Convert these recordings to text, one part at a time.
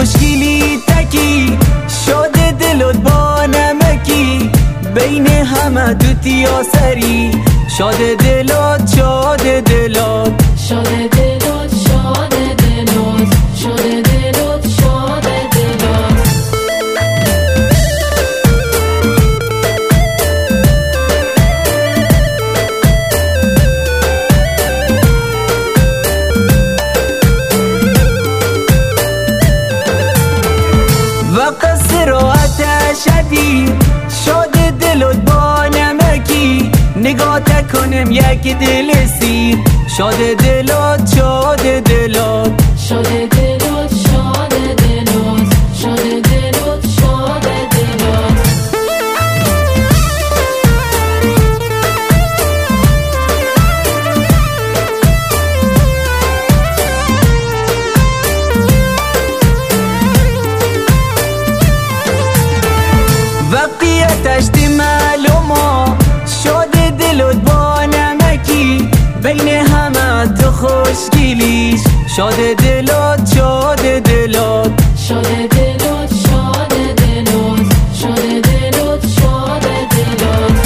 خوشگلی تکی، شاده دلت با نمکی، بین همه دوتی آسری، شاده دلت شاده دلت شاده دلت شاده دلت شاده دلت شاده دلت. و قصر و آتشتی، شاده دلت با نمکی، نگاه کنم یک دل سیر، شاده دلت شاده دلت شاده دلت شاده دلت شاده دلت شاده دلت. وقتی تشتی معلومه، شاده دلت با نمکی، بین همه تو خوشگلیش، شاده دلت شاده دلت شاده دلت شاده دلت شاده دلت شاده دلت.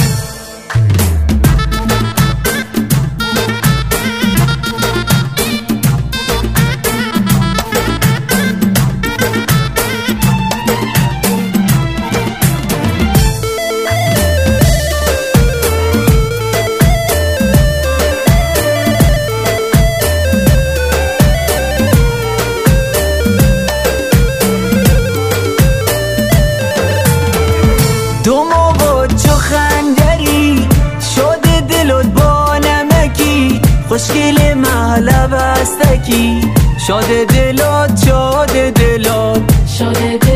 دو موقع چو خنجری، شاده دلت با نمکی، خوشگل محله بستکی، شاده دلت شاده دلت شاده